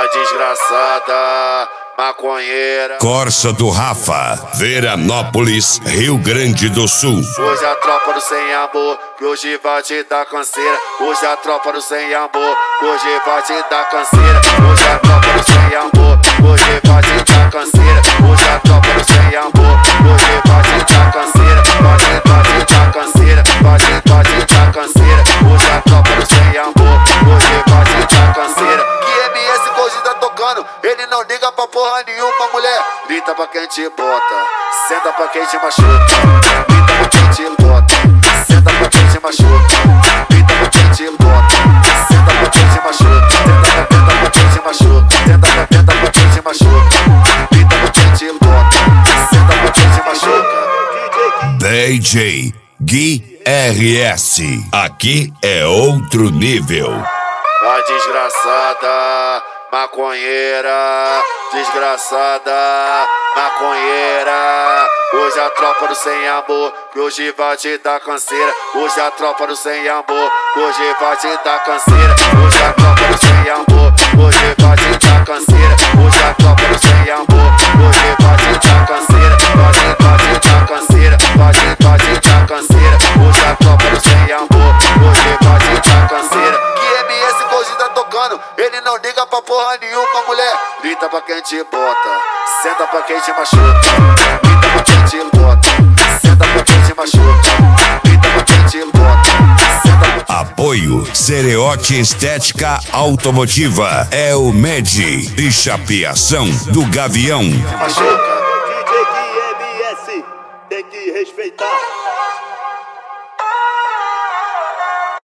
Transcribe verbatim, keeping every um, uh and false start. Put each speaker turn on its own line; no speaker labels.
A desgraçada maconheira.
Corsa do Rafa, Veranópolis, Rio Grande do Sul.
Hoje a tropa do sem amor, que hoje vai te dar canseira. Hoje a tropa do sem amor, que hoje vai te dar canseira. Hoje a tropa do sem amor, que hoje vai te dar canseira. Hoje a tropa do sem amor, que hoje vai te dar canseira. Vai te, vai te dar canseira, vai te, vai te dar canseira. Hoje a tropa do sem amor, que hoje vai te dar canseira. Que M S que hoje tá tocando, ele não liga pra porra nenhuma, mulher. Grita pra quem te bota, senta pra quem te machuca. Grita pra quem te bota, senta pra quem te machuca. Grita pra quem te bota, senta pra quem te machuca. Tenta pra, tenta pra quem te machuca. Tenta pra, tenta pra quem te machuca. Grita pra quem te bota, senta pra quem te machuca.
D J Gui R S, aqui é outro nível.
A desgraçada maconheira, desgraçada maconheira. Hoje a tropa do sem amor, que hoje vai te dar canseira. Hoje a tropa do sem amor, que hoje vai te dar canseira. Hoje a tropa do sem amor, que hoje vai te dar canseira. Hoje a tropa do sem amor, que hoje vai te dar canseira. Vai te, vai te dar canseira, vai te, vai te dar canseira. Hoje a tropa do sem amor, que hoje vai te dar canseira. Que M S que hoje tá tocando, ele não liga pra porra nenhuma, mulher. Grita pra quem te bota, senta pra quem te machuca. Grita pra quem te bota, senta pra quem te machuca. Grita pra quem te bota, senta pra...
Apoio Cereote Estética Automotiva, é o Med e Chapeação do Gavião.
Machuca.